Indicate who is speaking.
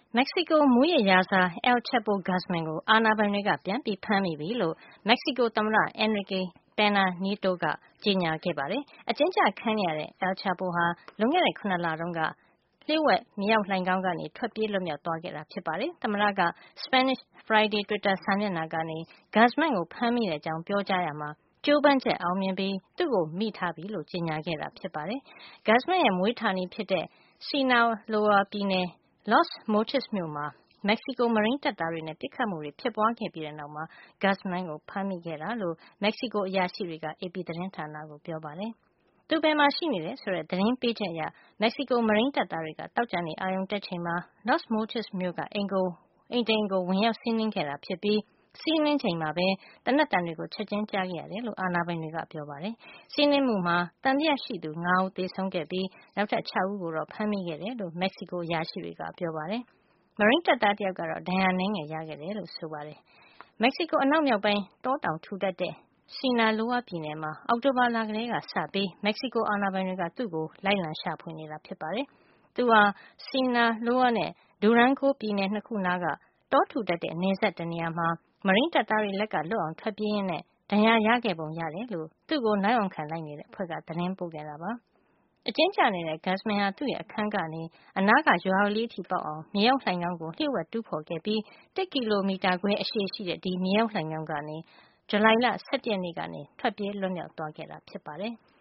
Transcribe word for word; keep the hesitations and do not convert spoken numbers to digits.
Speaker 1: မက္ကဆီကိုမူးယစ်ရာဇာ El Chapo Guzman ကိုအာဏာပိုင်တွေကပြန်ပြီးဖမ်းမိပြီလို့မက္ကဆီကိုသမ္မတ Enrique Pena Nieto ကကြေညာခဲ့ပါတယ်။ အကျဉ်းချခံနေရတဲ့ El Chapo ဟာလွန်ခဲ့တဲ့ ၇ လတုန်းကလျှို့ဝှက်မြေအောက်လှိုဏ်ခေါင်းကနေထွက်ပြေးလွတ်မြောက်သွားခဲ့တာဖြစ်ပါတယ်။ သမ္မတက Spanish Friday တွစ်တာစာမျက်နှာကနေ Guzman ကိုဖမ်းမိတဲ့အကြောင်းပြောကြားရာမှာကြိုးပမ်းချက်အောင်မြင်ပြီးသူ့ကိုမိထားပြီလို့ကြေညာခဲ့တာဖြစ်ပါတယ်။ Guzman ရဲ့မွေးဌာနေဖြစ်တဲ့ Sinaloa ပြည်နယ် Los Mochis မြို့မှာမက္ကဆီကိုမရိန်းတပ်သားတွေနဲ့ပစ်ခတ်မှုတွေဖြစ်ပွါးခဲ့ပြီးတဲ့နောက်မှာ Guzman ကိုဖမ်းမိခဲ့တာလို့မက္ကဆီကိုအရာရှိတွေက အေပီသတင်းဌာနကိုပြောပါတယ်။ သူဘယ်မှာရှိနေတယ်ဆိုတဲ့သတင်းပေးချက်အရမက္ကဆီကိုမရိန်းတပ်သားတွေကသောကြာနေ့အာရုံတက်ချိန်မှာ Los Mochis မြို့ကအိမ်တအိမ်ကိုဝင်ရောက်စီးနင်းခဲ့တာဖြစ်ပြီးစီးနင်းချိန်မှာပဲသေနတ်သံတွေကိုချက်ချင်းကြားခဲ့ရတယ်လို့အာဏာပိုင်တွေကပြောပါတယ်။ စီးနင်းမှုမှာသံသယရှိသူ ၅ ဦးသေဆုံးခဲ့ပြီးနောက်ထပ် ၆ ဦးကိုတော့ဖမ်းမိခဲ့တယ်လို့မက္ကဆီကိုအရာရှိတွေကပြောပါတယ်။ မရိန်းတပ်သားတယောက်ကတော့ဒဏ်ရာအနည်းငယ်ရခဲ့တယ်လို့ဆိုပါတယ်။ မက္ကဆီကိုအနောက်မြောက်ပိုင်းတောတောင်ထူထပ်တဲ့ Sinaloa ပြည်နယ်မှာအောက်တိုဘာလကတည်းကစပြီးမက္ကဆီကိုအာဏာပိုင်တွေကသူ့ကိုလိုက်လံရှာဖွေနေတာဖြစ်ပါတယ်။ သူဟာ Sinaloa နဲ့ Durango ပြည်နယ် ၂ ခုနားကတောထူထပ်တဲ့နယ်စပ်တနေရာမှာမရိန်းတပ်သားတွေလက်ကလွတ်အောင်ထွက်ပြေးရင်းနဲ့ဒဏ်ရာရခဲ့ပုံရတယ်လို့သူ့ကိုနောက်ယောင်ခံလိုက်နေတဲ့အဖွဲ့ကသတင်းပို့ခဲ့တာပါ။ အကျဉ်းကျနေတဲ့ Guzman ဟာသူ့ရဲ့အခန်းကနေအနားကရွာလေးထိပေါက်အောင်မြေအောက်လှိုဏ်ခေါင်းကိုလျှို့ဝှက်တူးဖေါ်ခဲ့ပြီးတစ်ကီလိုမီတာခွဲအရှည်ရှိတဲ့ဒီမြေအောက်လှိုဏ်ခေါင်းကနေဇူလိုင်လ ၁၁ ရက်နေ့ကနေထွက်ပြေးလွတ်မြောက်သွားခဲ့တာဖြစ်ပါတယ်။